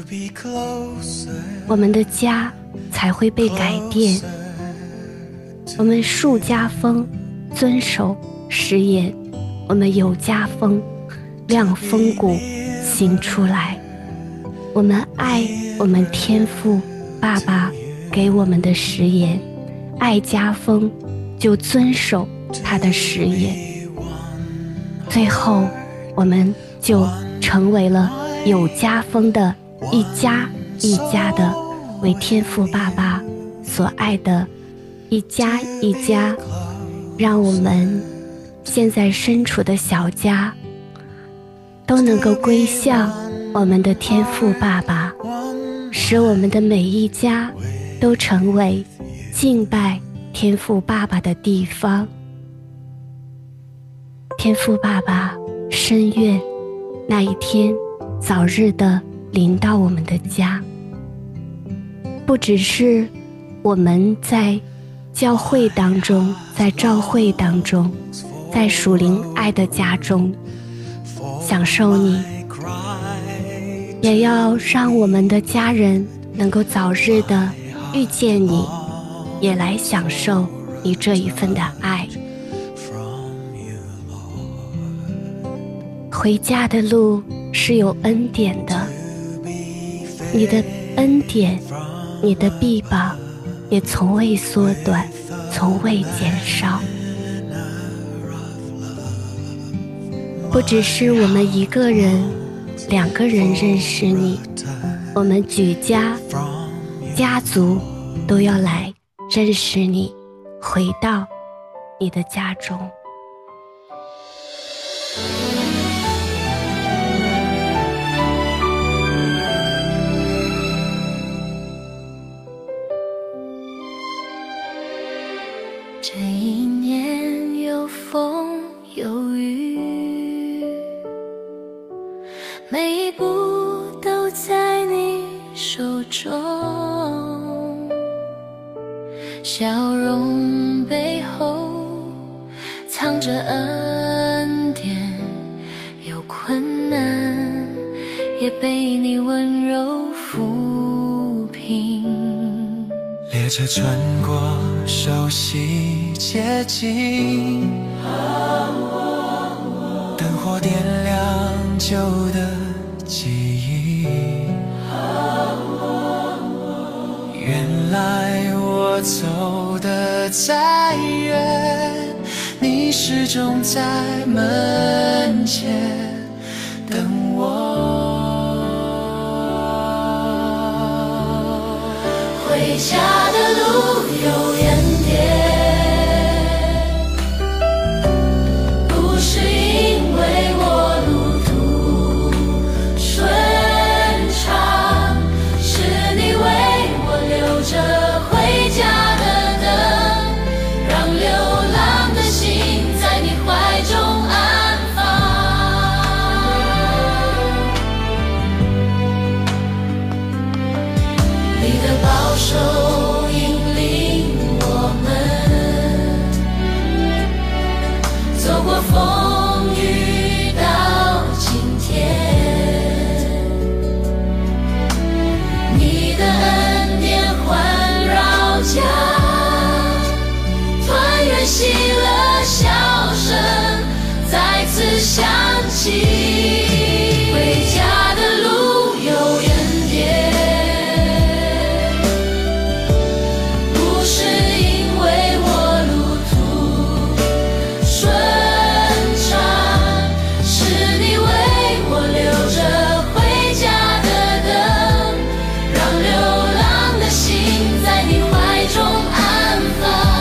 我们的家才会被改变。我们树家风，遵守食言，我们有家风，亮风骨行出来。我们爱我们天父爸爸给我们的食言，爱家风就遵守他的食言，最后我们就成为了有家风的一家一家的，为天父爸爸所爱的一家一家。让我们现在身处的小家都能够归向我们的天父爸爸，使我们的每一家都成为敬拜天父爸爸的地方。天父爸爸深愿那一天早日的临到我们的家，不只是我们在教会当中，在召会当中，在属灵爱的家中享受你，也要让我们的家人能够早日的遇见你，也来享受你这一份的爱。回家的路是有恩典的，你的恩典，你的臂膀也从未缩短，从未减少。不只是我们一个人、两个人认识你，我们举家、家族都要来认识你，回到你的家中。 这一年有风有雨，每一步都在你手中，笑容背后藏着恩典，有困难也被你温柔抚平。 列车穿过熟悉街景，灯火点亮旧的记忆。原来我走得再远，你始终在门前等我。 回家的路有恩典，不是因为我路途顺畅，是你为我留着回家的灯，让流浪的心在你怀中安放。你的保守引领我们走过风雨到今天，你的恩典环绕家，团圆喜乐笑声再次响起，回家的路有恩典，不是因为我路途顺畅，是你为我留着回家的灯，让流浪的心在你怀中安放。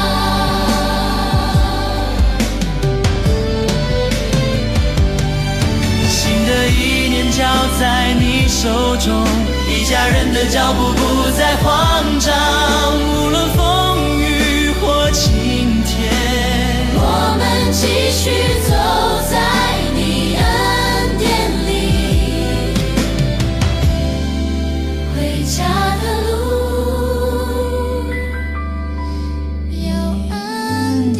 新的一年交在你手中，一家人的脚步不再慌张，无论风雨或晴天， 我们继续走在你恩典里，回家的路有恩典。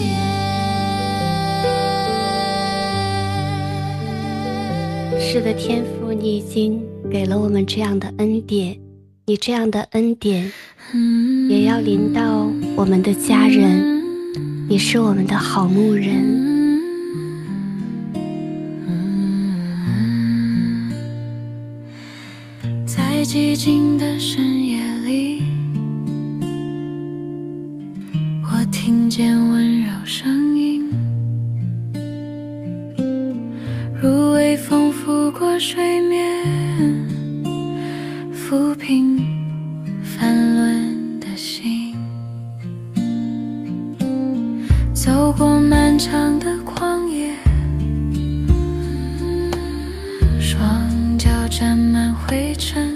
是的，天父，你已经给了我们这样的恩典，你这样的恩典也要临到我们的家人，你是我们的好牧人。 在寂静的深夜里，我听见温柔声音，如微风拂过水面，抚平翻乱的心，走过漫长的旷野，双脚沾满灰尘，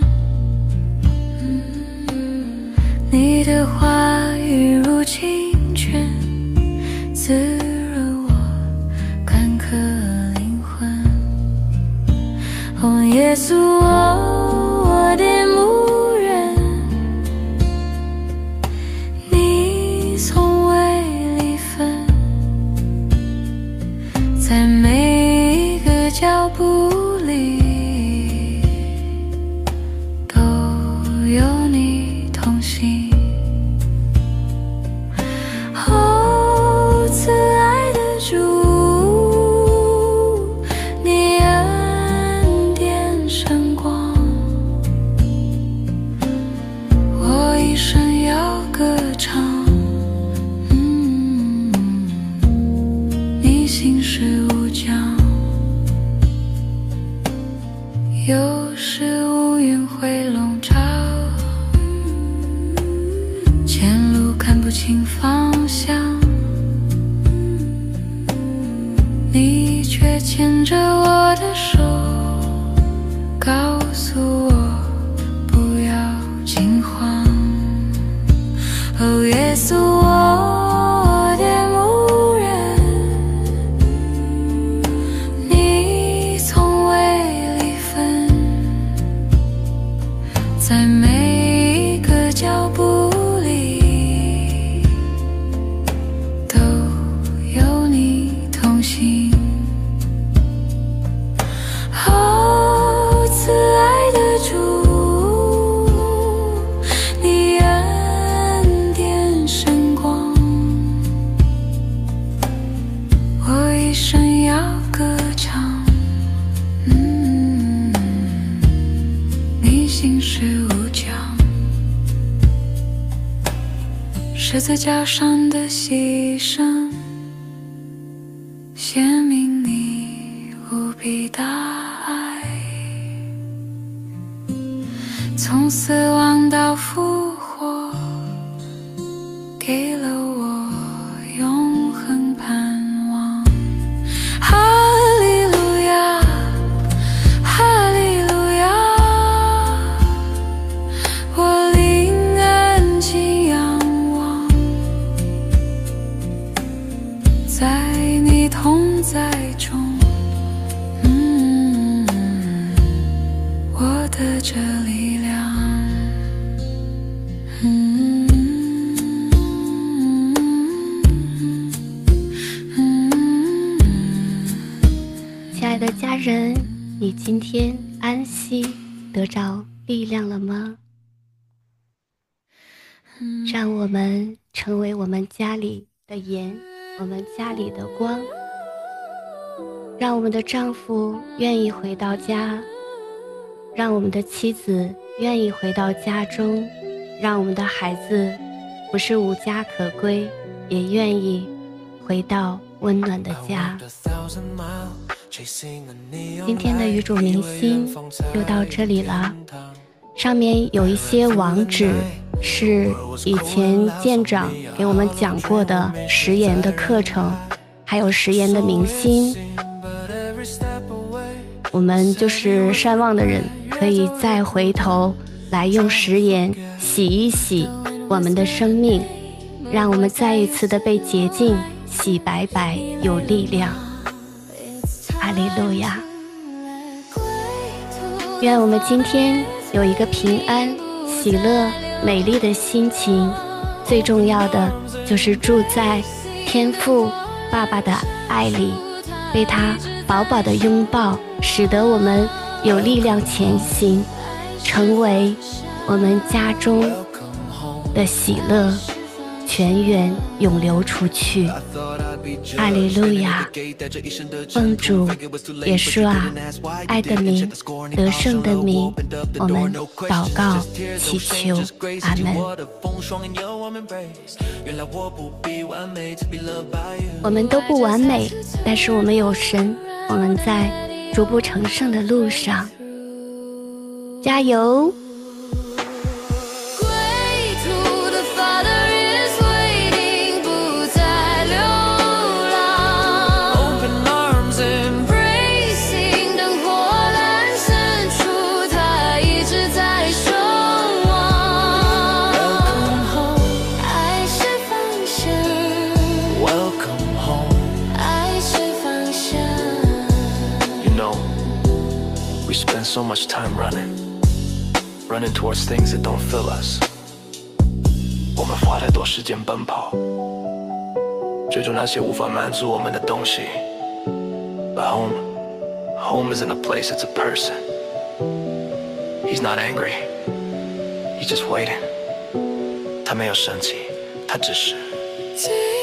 你的话语如清泉，滋润我干渴灵魂。哦，耶稣，我的牧人，你从未离分，在每一个脚步里都有你同行。哦，慈爱的主，你恩典圣光，我一生要歌唱。你心事无疆，有时乌云会笼罩，前路看不清方向，你却牵着我的手，告诉我不要惊慌。哦，耶稣，我的牧人，你从未离分，在每一个脚步里都有你同行。哦，慈爱的主，你恩典圣光，我一生要歌唱。你心事无疆，十字架上的牺牲，显明你无比大爱，从死亡到复活， 的这力量。 亲爱的家人，你今天安息得着力量了吗？让我们成为我们家里的盐，我们家里的光。让我们的丈夫愿意回到家，让我们的妻子愿意回到家中，让我们的孩子不是无家可归，也愿意回到温暖的家。今天的语主明星就到这里了，上面有一些网址是以前舰长给我们讲过的食言的课程，还有食言的明星。我们就是善忘的人，可以再回头来用食言洗一洗我们的生命，让我们再一次的被洁净、洗白白，有力量。哈利路亚！愿我们今天有一个平安、喜乐、美丽的心情，最重要的就是住在天父爸爸的爱里，被他饱饱的拥抱，使得我们有力量前行，成为我们家中的喜乐泉源涌流出去。哈利路亚！奉主耶稣啊爱的名、得胜的名，我们祷告祈求，阿们。我们都不完美，但是我们有神，我们在逐步成圣的路上，加油！ So much time running towards things that don't fill us. 我们花太多时间奔跑，追逐那些无法满足我们的东西。But home isn't a place, it's a person. He's not angry, he's just waiting. 他没有生气，他只是